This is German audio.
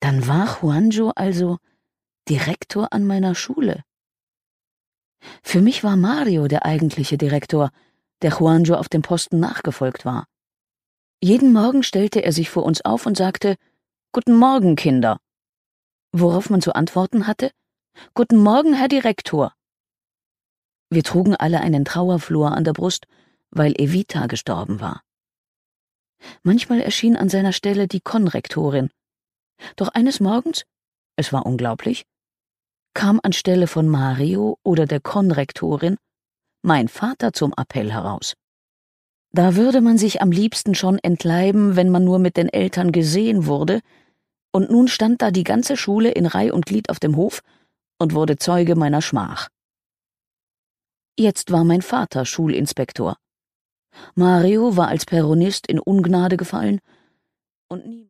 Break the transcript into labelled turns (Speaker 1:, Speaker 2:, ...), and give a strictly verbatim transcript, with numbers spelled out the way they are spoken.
Speaker 1: Dann war Juanjo also Direktor an meiner Schule. Für mich war Mario der eigentliche Direktor, der Juanjo auf dem Posten nachgefolgt war. Jeden Morgen stellte er sich vor uns auf und sagte: »Guten Morgen, Kinder«, worauf man zu antworten hatte: »Guten Morgen, Herr Direktor.« Wir trugen alle einen Trauerflor an der Brust, weil Evita gestorben war. Manchmal erschien an seiner Stelle die Konrektorin. Doch eines Morgens, es war unglaublich, kam anstelle von Mario oder der Konrektorin mein Vater zum Appell heraus. Da würde man sich am liebsten schon entleiben, wenn man nur mit den Eltern gesehen wurde, und nun stand da die ganze Schule in Reih und Glied auf dem Hof und wurde Zeuge meiner Schmach. Jetzt war mein Vater Schulinspektor. Mario war als Peronist in Ungnade gefallen und nie